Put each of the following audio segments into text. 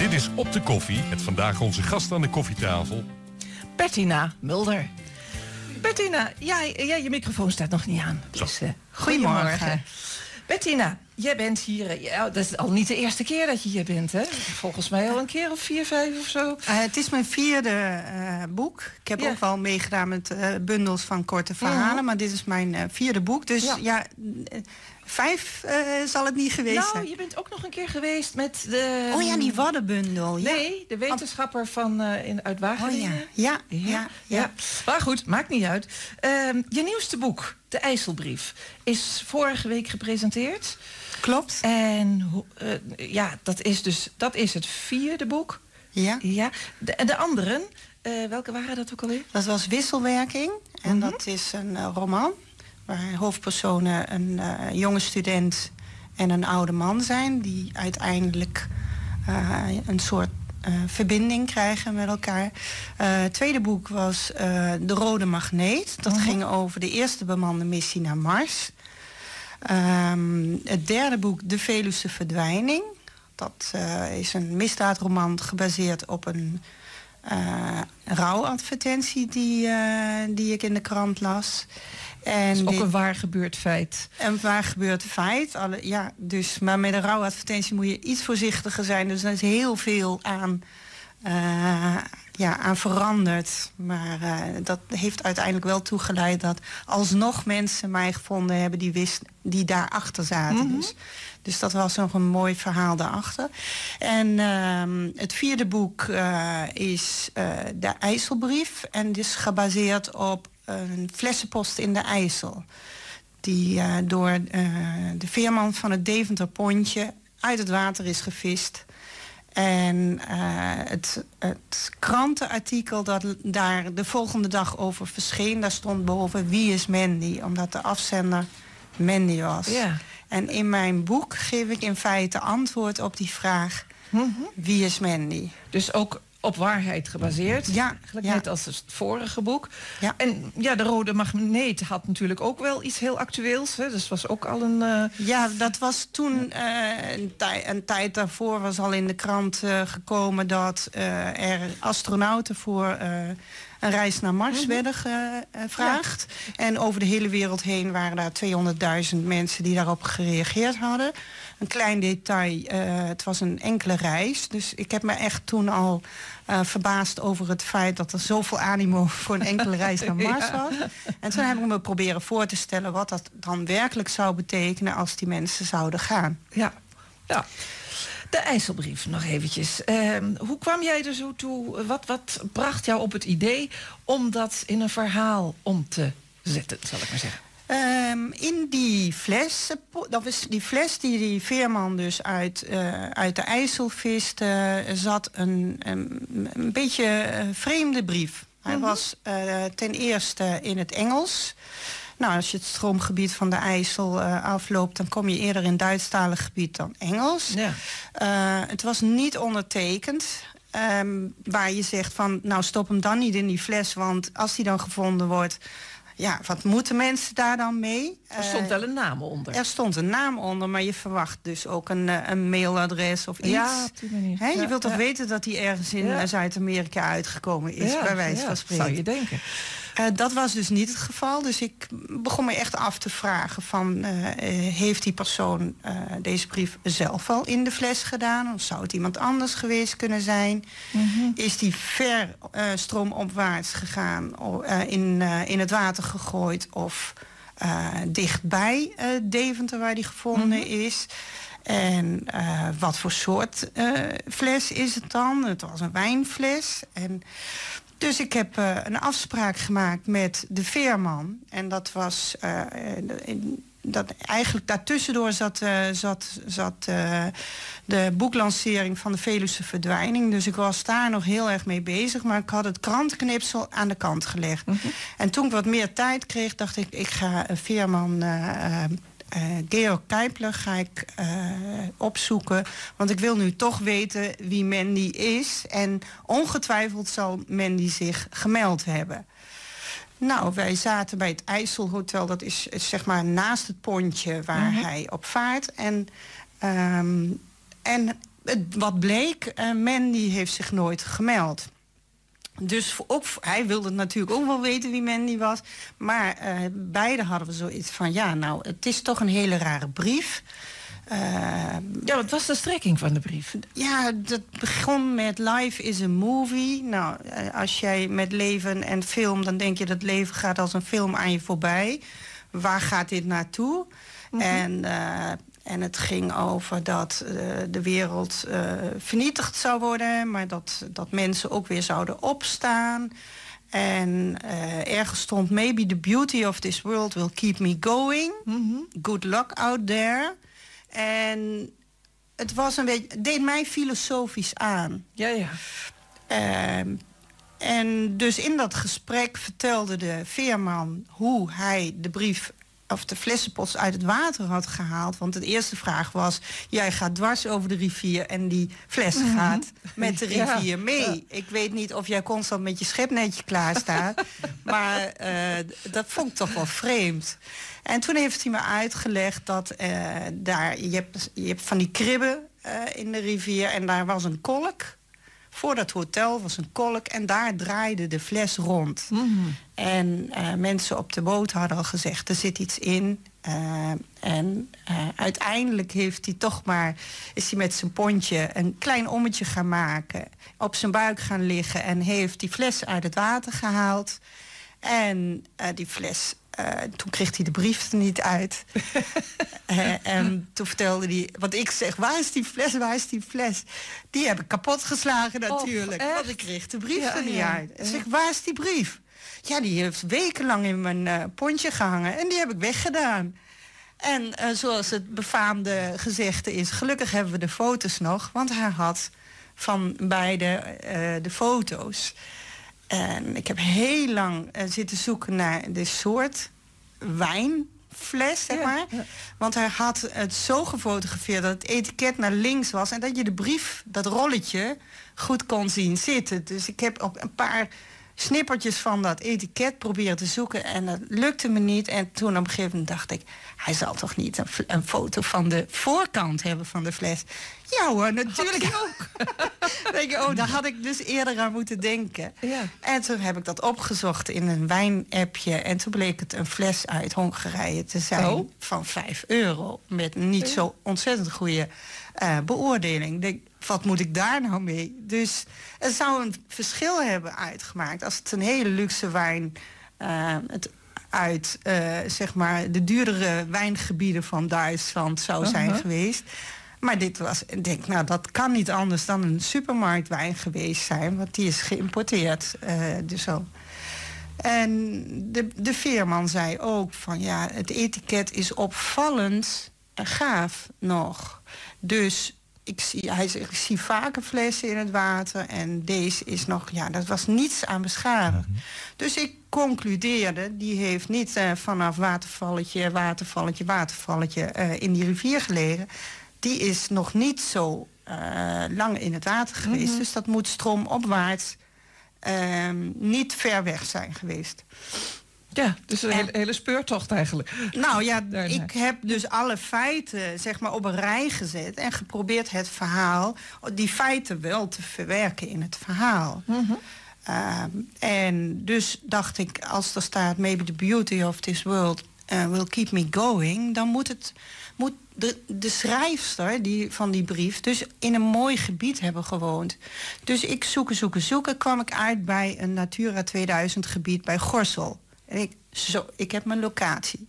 Dit is Op de Koffie, met vandaag onze gast aan de koffietafel. Bettina Mulder. Bettina, je microfoon staat nog niet aan. Dus, goedemorgen. Bettina, jij bent hier. Dat is al niet de eerste keer dat je hier bent, hè? Volgens mij al een keer of 4, 5 of zo. Het is mijn 4e boek. Ik heb ook wel meegedaan met bundels van korte verhalen. Maar dit is mijn 4e boek. Dus 5 zal het niet geweest zijn. Nou, je bent ook nog een keer geweest met de... die waddenbundel. Ja. Nee, de wetenschapper uit Wageningen. Ja. Maar goed, maakt niet uit. Je nieuwste boek, De IJsselbrief, is vorige week gepresenteerd. Klopt. En dat is het 4e boek. Ja. De anderen, welke waren dat ook alweer? Dat was Wisselwerking. En dat is een roman waar hoofdpersonen een jonge student en een oude man zijn, die uiteindelijk een soort verbinding krijgen met elkaar. Het tweede boek was De Rode Magneet. Dat ging over de eerste bemande missie naar Mars. Het derde boek, De Veluwse Verdwijning. Dat is een misdaadroman gebaseerd op een rouwadvertentie die ik in de krant las. En dat is ook een waar gebeurd feit. Een waar gebeurd feit. Maar met een rouwadvertentie moet je iets voorzichtiger zijn. Dus er is heel veel aan veranderd. Maar dat heeft uiteindelijk wel toegeleid dat alsnog mensen mij gevonden hebben die daarachter zaten. Dus dat was nog een mooi verhaal daarachter. En het 4e boek is De IJsselbrief. En die is gebaseerd op een flessenpost in de IJssel. Die door de veerman van het Deventer Pontje uit het water is gevist. En het krantenartikel dat daar de volgende dag over verscheen, daar stond boven wie is Mandy, omdat de afzender Mandy was. Ja. En in mijn boek geef ik in feite antwoord op die vraag, wie is Mandy? Dus ook op waarheid gebaseerd. Ja. Net als het vorige boek. Ja. En de Rode Magneet had natuurlijk ook wel iets heel actueels. Hè? Dus was ook al een... Ja, dat was toen een tijd daarvoor was al in de krant gekomen dat er astronauten voor een reis naar Mars werden gevraagd. Ja. En over de hele wereld heen waren daar 200.000 mensen die daarop gereageerd hadden. Een klein detail, het was een enkele reis. Dus ik heb me echt toen al verbaasd over het feit dat er zoveel animo voor een enkele reis naar Mars was. En toen heb ik me proberen voor te stellen wat dat dan werkelijk zou betekenen als die mensen zouden gaan. Ja. De IJsselbrief, nog eventjes. Hoe kwam jij er zo toe? Wat bracht jou op het idee om dat in een verhaal om te zetten, zal ik maar zeggen? In die fles, dat was die fles die veerman dus uit de IJssel viste, zat een beetje vreemde brief. Hij was ten eerste in het Engels. Nou, als je het stroomgebied van de IJssel afloopt, dan kom je eerder in Duitsstalig gebied dan Engels. Ja. Het was niet ondertekend. Waar je zegt van, nou stop hem dan niet in die fles, want als die dan gevonden wordt, ja, wat moeten mensen daar dan mee? Er stond wel een naam onder. Er stond een naam onder, maar je verwacht dus ook een mailadres of iets. Ja, op die manier. Je wilt toch weten dat die ergens in Zuid-Amerika uitgekomen is, bij wijze van spreken. Zou je denken. Dat was dus niet het geval. Dus ik begon me echt af te vragen van, heeft die persoon deze brief zelf al in de fles gedaan? Of zou het iemand anders geweest kunnen zijn? Is die ver stroomopwaarts gegaan, in het water gegooid of dichtbij Deventer waar die gevonden is? En wat voor soort fles is het dan? Het was een wijnfles. Dus ik heb een afspraak gemaakt met de veerman. En dat was eigenlijk daartussendoor zat de boeklancering van de Veluwse Verdwijning. Dus ik was daar nog heel erg mee bezig. Maar ik had het krantenknipsel aan de kant gelegd. En toen ik wat meer tijd kreeg, dacht ik ga veerman Georg Kuipler ga ik opzoeken. Want ik wil nu toch weten wie Mandy is. En ongetwijfeld zal Mandy zich gemeld hebben. Nou, wij zaten bij het IJsselhotel. Dat is zeg maar naast het pontje waar hij op vaart. En wat bleek, Mandy heeft zich nooit gemeld. Dus hij wilde natuurlijk ook wel weten wie Mandy was. Maar beide hadden we zoiets van... ja, nou, het is toch een hele rare brief. Wat was de strekking van de brief? Ja, dat begon met Life is a movie. Nou, als jij met leven en film... dan denk je dat leven gaat als een film aan je voorbij. Waar gaat dit naartoe? Mm-hmm. En het ging over dat de wereld vernietigd zou worden... maar dat mensen ook weer zouden opstaan. En ergens stond... Maybe the beauty of this world will keep me going. Mm-hmm. Good luck out there. En het was een beetje... deed mij filosofisch aan. Ja. En dus in dat gesprek vertelde de veerman... hoe hij de brief... of de flessenpost uit het water had gehaald. Want de eerste vraag was... jij gaat dwars over de rivier... en die fles gaat met de rivier mee. Ja. Ik weet niet of jij constant met je schepnetje klaar staat. Maar dat vond ik toch wel vreemd. En toen heeft hij me uitgelegd dat je hebt van die kribben in de rivier... en daar was een kolk. Voor dat hotel was een kolk en daar draaide de fles rond. Mm-hmm. En mensen op de boot hadden al gezegd, er zit iets in. Uiteindelijk is hij met zijn pontje een klein ommetje gaan maken. Op zijn buik gaan liggen en heeft die fles uit het water gehaald. En die fles... toen kreeg hij de brief er niet uit. En toen vertelde hij... Want ik zeg, waar is die fles? Die heb ik kapot geslagen natuurlijk. Want ik kreeg de brief er niet uit. En zeg, waar is die brief? Ja, die heeft wekenlang in mijn pontje gehangen. En die heb ik weggedaan. En zoals het befaamde gezegde is... gelukkig hebben we de foto's nog. Want hij had van beide de foto's... En ik heb heel lang zitten zoeken naar de soort wijnfles, zeg maar. Ja. Want hij had het zo gefotografeerd dat het etiket naar links was... en dat je de brief, dat rolletje, goed kon zien zitten. Dus ik heb op een paar snippertjes van dat etiket proberen te zoeken... en dat lukte me niet. En toen op een gegeven moment dacht ik... hij zal toch niet een foto van de voorkant hebben van de fles... Ja hoor, natuurlijk ook. Denk je, daar had ik dus eerder aan moeten denken. Ja. En toen heb ik dat opgezocht in een wijnappje. En toen bleek het een fles uit Hongarije te zijn van €5. Met een niet zo ontzettend goede beoordeling. Ik denk, wat moet ik daar nou mee? Dus het zou een verschil hebben uitgemaakt. Als het een hele luxe wijn... uit zeg maar de duurdere wijngebieden van Duitsland zou zijn geweest... Maar dit was, ik denk, nou, dat kan niet anders dan een supermarktwijn geweest zijn... want die is geïmporteerd. Dus zo. En de veerman zei ook van, ja, het etiket is opvallend gaaf nog. Dus hij zegt, ik zie vaker flessen in het water... en deze is nog, dat was niets aan beschadigd. Mm-hmm. Dus ik concludeerde, die heeft niet vanaf watervalletje in die rivier gelegen... Die is nog niet zo lang in het water geweest. Mm-hmm. Dus dat moet stroomopwaarts niet ver weg zijn geweest. Ja, dus een hele speurtocht eigenlijk. Nou ja, ik heb dus alle feiten zeg maar op een rij gezet... en geprobeerd het verhaal, die feiten wel te verwerken in het verhaal. Mm-hmm. En dus dacht ik, als er staat... maybe the beauty of this world will keep me going... dan moet de schrijfster van die brief dus in een mooi gebied hebben gewoond. Dus ik zoeken, kwam ik uit bij een Natura 2000 gebied bij Gorssel. En ik heb mijn locatie.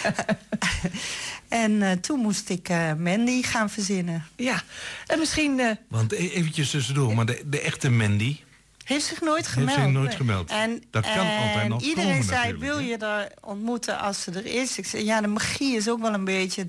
En toen moest ik Mandy gaan verzinnen. Ja, en misschien... Want eventjes tussendoor, maar de echte Mandy... Heeft zich nooit gemeld. Heeft zich nooit gemeld. En, dat kan altijd nog iedereen komen, zei, wil je daar ontmoeten als ze er is? Ik zei, ja, de magie is ook wel een beetje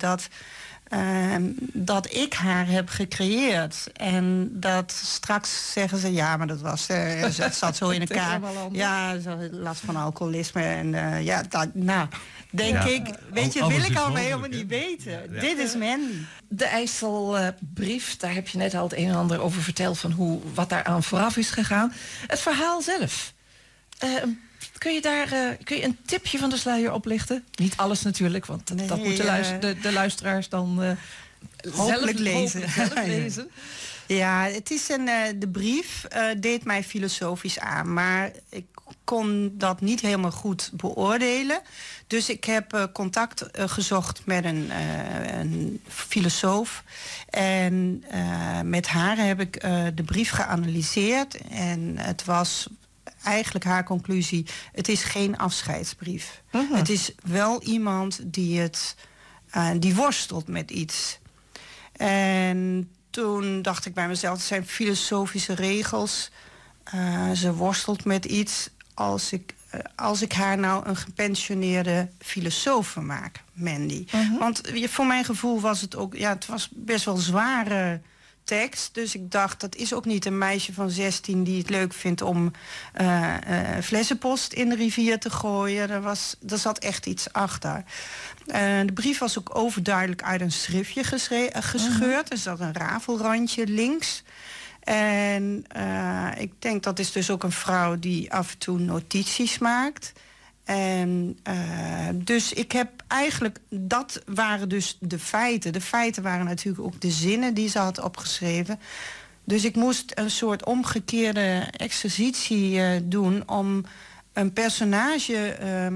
dat ik haar heb gecreëerd. En dat straks zeggen ze, ja, maar dat was... het zat zo in elkaar. Ja, last van alcoholisme. En denk ik, weet je, wil ik al helemaal niet weten. Ja. Dit is Mandy. De IJsselbrief, daar heb je net al het een en ander over verteld... van wat daar aan vooraf is gegaan. Het verhaal zelf. Kun je een tipje van de sluier oplichten? Niet alles natuurlijk, want dat moeten de luisteraars dan hopelijk lezen. lezen. Ja, het is de brief deed mij filosofisch aan, maar ik kon dat niet helemaal goed beoordelen. Dus ik heb contact gezocht met een filosoof. En met haar heb ik de brief geanalyseerd. En het was eigenlijk haar conclusie: het is geen afscheidsbrief. Uh-huh. Het is wel iemand die worstelt met iets. En toen dacht ik bij mezelf, het zijn filosofische regels. Ze worstelt met iets. Als ik haar nou een gepensioneerde filosoof maak, Mandy. Uh-huh. Want voor mijn gevoel was het ook... Ja, het was best wel zware tekst. Dus ik dacht, dat is ook niet een meisje van 16... die het leuk vindt om flessenpost in de rivier te gooien. Er zat echt iets achter. De brief was ook overduidelijk uit een schriftje gescheurd. Er zat een rafelrandje links. En ik denk, dat is dus ook een vrouw die af en toe notities maakt. En dus ik heb eigenlijk... Dat waren dus de feiten. De feiten waren natuurlijk ook de zinnen die ze had opgeschreven. Dus ik moest een soort omgekeerde exercitie doen... om een personage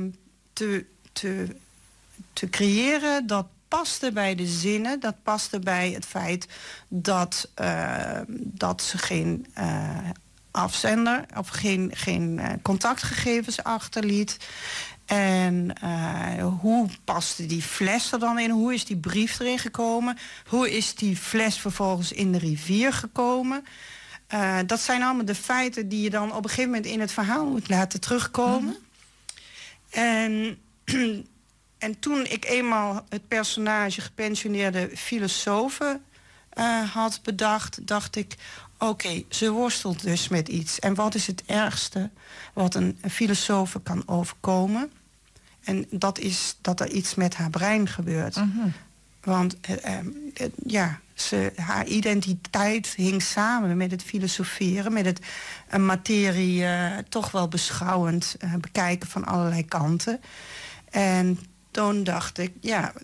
te creëren dat paste bij de zinnen. Dat paste bij het feit dat ze geen afzender of geen contactgegevens achterliet. En hoe paste die fles er dan in? Hoe is die brief erin gekomen? Hoe is die fles vervolgens in de rivier gekomen? Dat zijn allemaal de feiten die je dan op een gegeven moment in het verhaal moet laten terugkomen. Mm-hmm. En toen ik eenmaal het personage gepensioneerde filosofe had bedacht, dacht ik, oké, ze worstelt dus met iets. En wat is het ergste wat een filosofe kan overkomen? En dat is dat er iets met haar brein gebeurt. Uh-huh. Want haar identiteit hing samen met het filosoferen, met het materie toch wel beschouwend bekijken van allerlei kanten. En toen dacht ik,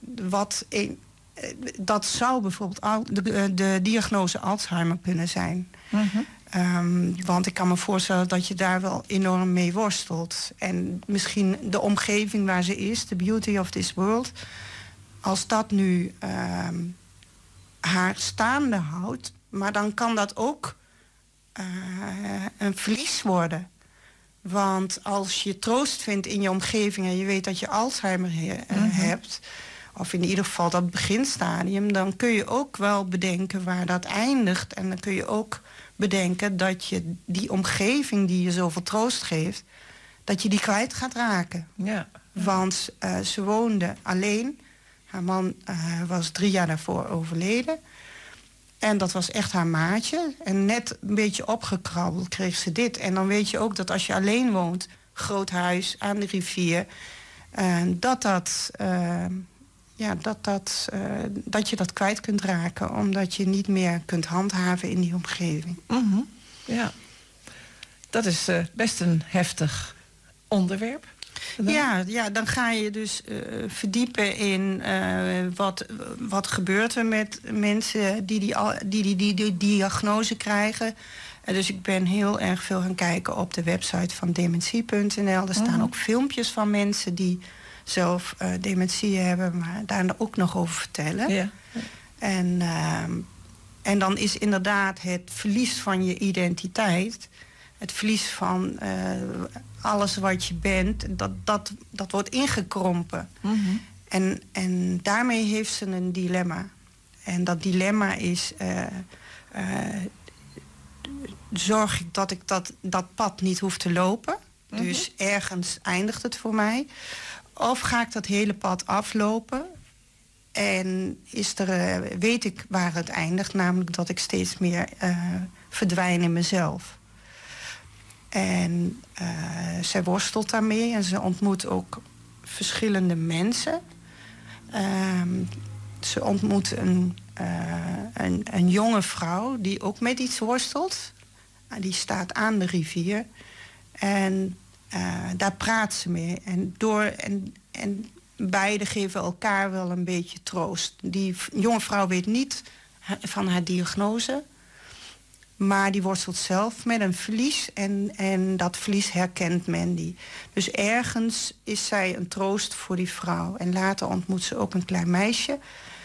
dat zou bijvoorbeeld de diagnose Alzheimer kunnen zijn. Uh-huh. Want ik kan me voorstellen dat je daar wel enorm mee worstelt. En misschien de omgeving waar ze is, the beauty of this world, als dat nu haar staande houdt, maar dan kan dat ook een verlies worden. Want als je troost vindt in je omgeving en je weet dat je Alzheimer hebt, of in ieder geval dat beginstadium, dan kun je ook wel bedenken waar dat eindigt. En dan kun je ook bedenken dat je die omgeving die je zoveel troost geeft, dat je die kwijt gaat raken. Ja. Want ze woonde alleen. Haar man was 3 jaar daarvoor overleden. En dat was echt haar maatje. En net een beetje opgekrabbeld kreeg ze dit. En dan weet je ook dat als je alleen woont, groot huis aan de rivier, dat je dat kwijt kunt raken, omdat je niet meer kunt handhaven in die omgeving. Mm-hmm. Ja, dat is best een heftig onderwerp. Ja, dan ga je dus verdiepen in wat gebeurt er met mensen die diagnose krijgen. Dus ik ben heel erg veel gaan kijken op de website van dementie.nl. Er staan ook filmpjes van mensen die zelf dementie hebben, maar daar ook nog over vertellen. Ja. En dan is inderdaad het verlies van je identiteit, het verlies van alles wat je bent, dat wordt ingekrompen. Mm-hmm. En daarmee heeft ze een dilemma. En dat dilemma is, zorg ik dat pad niet hoef te lopen. Mm-hmm. Dus ergens eindigt het voor mij. Of ga ik dat hele pad aflopen en weet ik waar het eindigt, namelijk dat ik steeds meer verdwijn in mezelf. En zij worstelt daarmee en ze ontmoet ook verschillende mensen. Ze ontmoet een jonge vrouw die ook met iets worstelt. Die staat aan de rivier. En daar praat ze mee. En beide geven elkaar wel een beetje troost. Die jonge vrouw weet niet van haar diagnose. Maar die worstelt zelf met een verlies en dat verlies herkent Mandy. Dus ergens is zij een troost voor die vrouw. En later ontmoet ze ook een klein meisje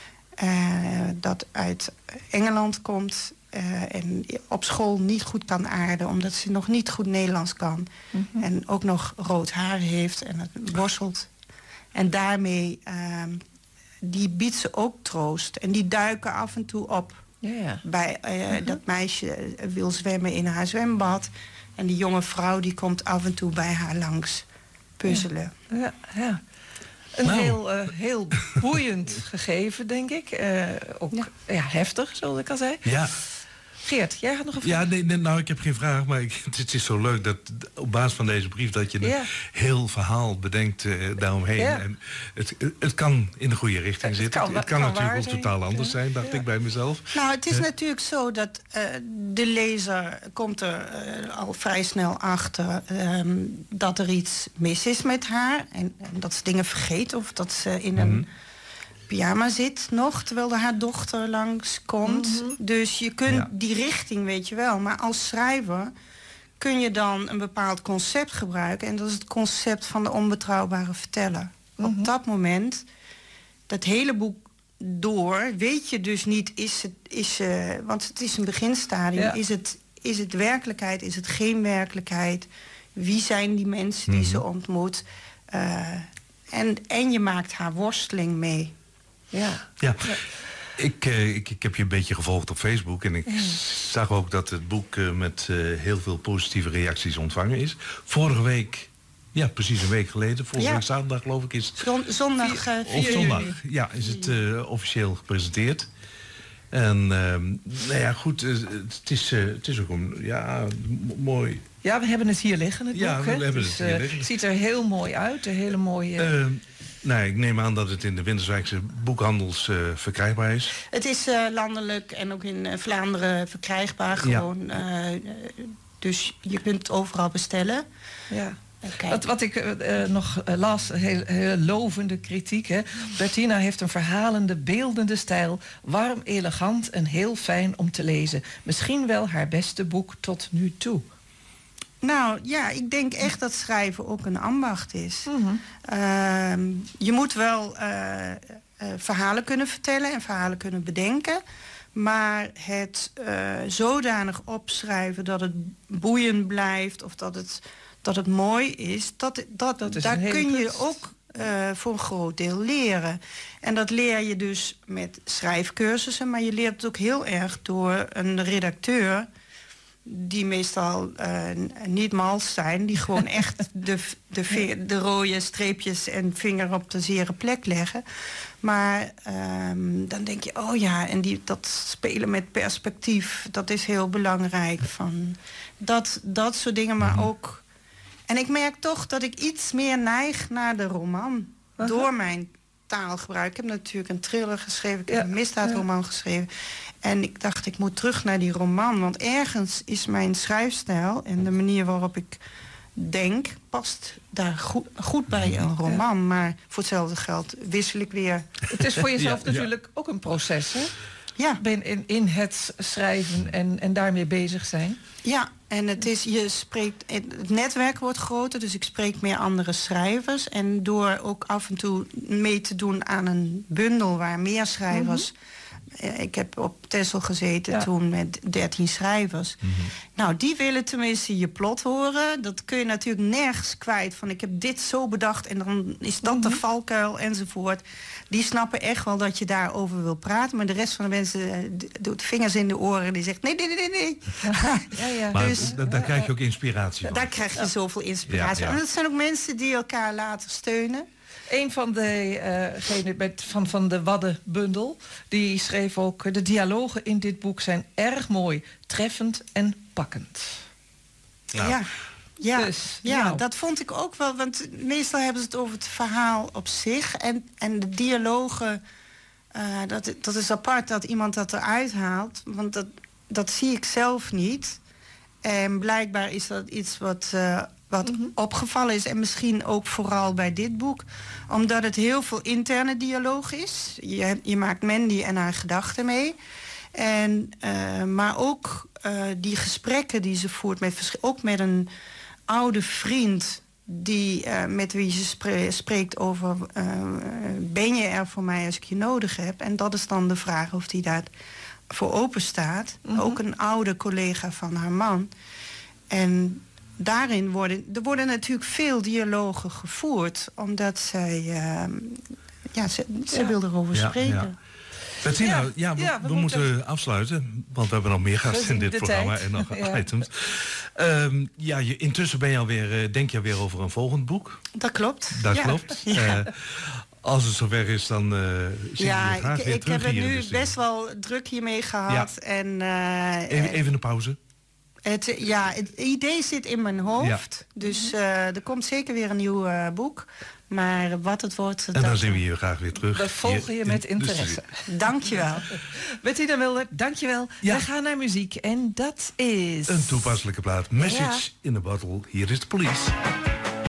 dat uit Engeland komt en op school niet goed kan aarden, omdat ze nog niet goed Nederlands kan. Mm-hmm. En ook nog rood haar heeft en het worstelt. En daarmee, die biedt ze ook troost. En die duiken af en toe op. Ja. Bij dat meisje wil zwemmen in haar zwembad. En die jonge vrouw die komt af en toe bij haar langs puzzelen. Ja. Een heel boeiend gegeven, denk ik. Ook heftig, zoals ik al zei. Ja. Geert, jij had nog een vraag? Ja, nou, ik heb geen vraag, maar het is zo leuk dat op basis van deze brief dat je een heel verhaal bedenkt daaromheen. Ja. En het kan in de goede richting zitten. Het kan natuurlijk ook totaal anders zijn, dacht ik bij mezelf. Nou, het is natuurlijk zo dat de lezer komt er al vrij snel achter dat er iets mis is met haar. En dat ze dingen vergeet of dat ze in een pyjama zit nog, terwijl haar dochter langskomt. Mm-hmm. Dus je kunt die richting, weet je wel. Maar als schrijver kun je dan een bepaald concept gebruiken. En dat is het concept van de onbetrouwbare verteller. Mm-hmm. Op dat moment, dat hele boek door, weet je dus niet, want het is een beginstadium. Ja. Is het werkelijkheid? Is het geen werkelijkheid? Wie zijn die mensen die ze ontmoet? En je maakt haar worsteling mee. Ja. Ik heb je een beetje gevolgd op Facebook. En ik zag ook dat het boek met heel veel positieve reacties ontvangen is. Vorige week, precies een week geleden, volgende week zaterdag geloof ik, is het... Zondag 4 juni. Ja, is het officieel gepresenteerd. En goed, het is ook een mooi... Ja, we hebben het hier liggen, het boek. Ja, we hebben het hier liggen. Het ziet er heel mooi uit, een hele mooie... ik neem aan dat het in de Winterswijkse boekhandels verkrijgbaar is. Het is landelijk en ook in Vlaanderen verkrijgbaar gewoon. Dus je kunt het overal bestellen. Ja. Wat ik nog las, heel lovende kritiek. Hè. Bertina heeft een verhalende, beeldende stijl. Warm, elegant en heel fijn om te lezen. Misschien wel haar beste boek tot nu toe. Nou ja, ik denk echt dat schrijven ook een ambacht is. Mm-hmm. Je moet wel verhalen kunnen vertellen en verhalen kunnen bedenken. Maar het zodanig opschrijven dat het boeiend blijft of dat het mooi is, daar kun je ook voor een groot deel leren. En dat leer je dus met schrijfcursussen, maar je leert het ook heel erg door een redacteur die meestal niet mals zijn, die gewoon echt de rode streepjes en vinger op de zere plek leggen. Maar dan denk je, en dat spelen met perspectief, dat is heel belangrijk. Van dat soort dingen, maar ook... En ik merk toch dat ik iets meer neig naar de roman. Door mijn taalgebruik. Ik heb natuurlijk een thriller geschreven, ik heb een misdaadroman geschreven. En ik dacht, ik moet terug naar die roman. Want ergens is mijn schrijfstijl en de manier waarop ik denk, past daar goed bij een roman. Maar voor hetzelfde geld wissel ik weer. Het is voor jezelf natuurlijk ook een proces, hè? Ja. In het schrijven en daarmee bezig zijn. Ja, en het netwerk wordt groter, dus ik spreek meer andere schrijvers. En door ook af en toe mee te doen aan een bundel waar meer schrijvers... Ik heb op Texel gezeten toen met 13 schrijvers. Mm-hmm. Nou, die willen tenminste je plot horen. Dat kun je natuurlijk nergens kwijt. Van ik heb dit zo bedacht en dan is dat de valkuil enzovoort. Die snappen echt wel dat je daarover wil praten. Maar de rest van de mensen doet vingers in de oren. Die zegt nee. Ja. Maar dus, daar krijg je ook inspiratie van. Daar krijg je zoveel inspiratie van. En dat zijn ook mensen die elkaar laten steunen. Een van degenen van de Waddenbundel, die schreef ook... de dialogen in dit boek zijn erg mooi, treffend en pakkend. Nou. Ja, dat vond ik ook wel. Want meestal hebben ze het over het verhaal op zich. En de dialogen, dat is apart dat iemand dat eruit haalt. Want dat zie ik zelf niet. En blijkbaar is dat iets wat opgevallen is. En misschien ook vooral bij dit boek. Omdat het heel veel interne dialoog is. Je maakt Mandy en haar gedachten mee. Maar ook die gesprekken die ze voert, ook met een oude vriend met wie ze spreekt over ben je er voor mij als ik je nodig heb? En dat is dan de vraag of die daar voor open staat. Ook een oude collega van haar man. En daarin worden natuurlijk veel dialogen gevoerd, omdat zij ze wil erover spreken. Ja. Bettina, we moeten afsluiten, want we hebben nog meer gasten in dit programma en nog items. Intussen ben je alweer, denk je alweer over een volgend boek? Dat klopt. Dat klopt. Ja. Als het zover is, dan zie je graag weer terug hier. Ik heb het nu best wel druk hiermee gehad. Ja. En, even een pauze. Het idee zit in mijn hoofd. Ja. Dus er komt zeker weer een nieuw boek. Maar wat het wordt... En dan zien we je graag weer terug. We volgen je met interesse. Dankjewel. Bettina Mulder, dankjewel. Ja. We gaan naar muziek en dat is... een toepasselijke plaat. Message in a Bottle. Hier is de police.